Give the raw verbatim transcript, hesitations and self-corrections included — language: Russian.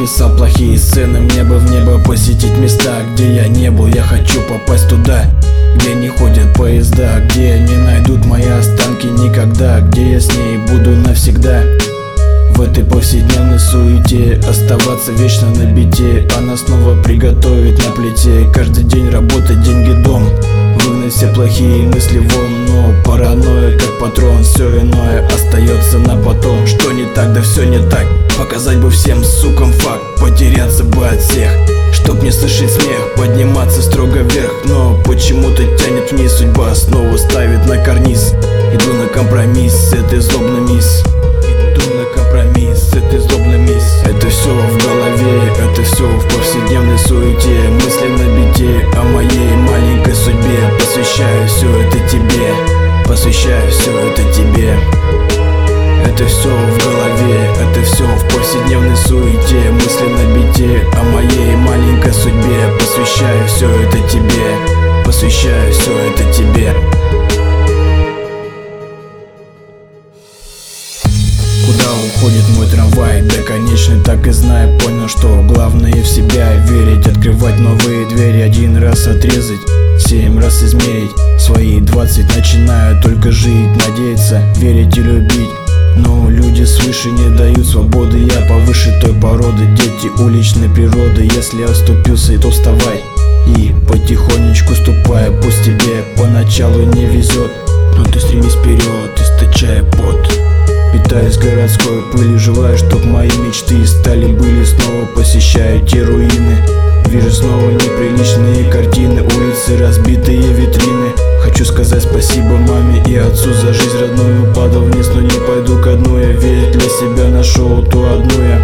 писал плохие сцены. Мне бы в небо посетить места, где я не был. Я хочу попасть туда, где не ходят поезда, где не найдут мои останки никогда, где я с ней буду навсегда. В этой повседневной суете оставаться вечно на бите. Она снова приготовит на плите. Каждый день работа, деньги, дом. Выгнать все плохие мысли вон. Но паранойя как патрон. Все иное остается на потом. Что не так, да все не так. Показать бы всем сукам факт. Потеряться бы от всех, чтоб не слышать смех. Подниматься строго вверх, но почему-то тянет вниз. Судьба снова ставит на карниз. Иду на компромисс с этой злобной мисс. Иду на компромисс с этой злобной мисс. Это все в голове, это все в повседневной суете. Мысли на бите о моей маленькой судьбе. Посвящаю все это тебе, посвящаю все это тебе. Это все в голове, это все в повседневной суете. Мысли на бите о моей маленькой судьбе. Посвящаю все это тебе, посвящаю все это тебе. Куда уходит мой трамвай? Да, конечно, так и знаю. Понял, что главное в себя верить. Открывать новые двери, один раз отрезать, семь раз измерить. Свои двадцать начинаю только жить, надеяться, верить и любить. Но люди свыше не дают свободы. Я повыше той породы, дети уличной природы. Если оступился, то вставай и потихонечку ступай. Пусть тебе поначалу не везет, но ты стремись вперед, источая пот. Питаюсь городской пылью, желаю, чтоб мои мечты стали были. Снова посещаю те руины, вижу снова неприличные картины. Улицы, разбитые витрины. Хочу сказать спасибо маме и отцу за жизнь родную. Падал вниз, но не пойду ко дну. Я ведь для себя нашел ту одну я.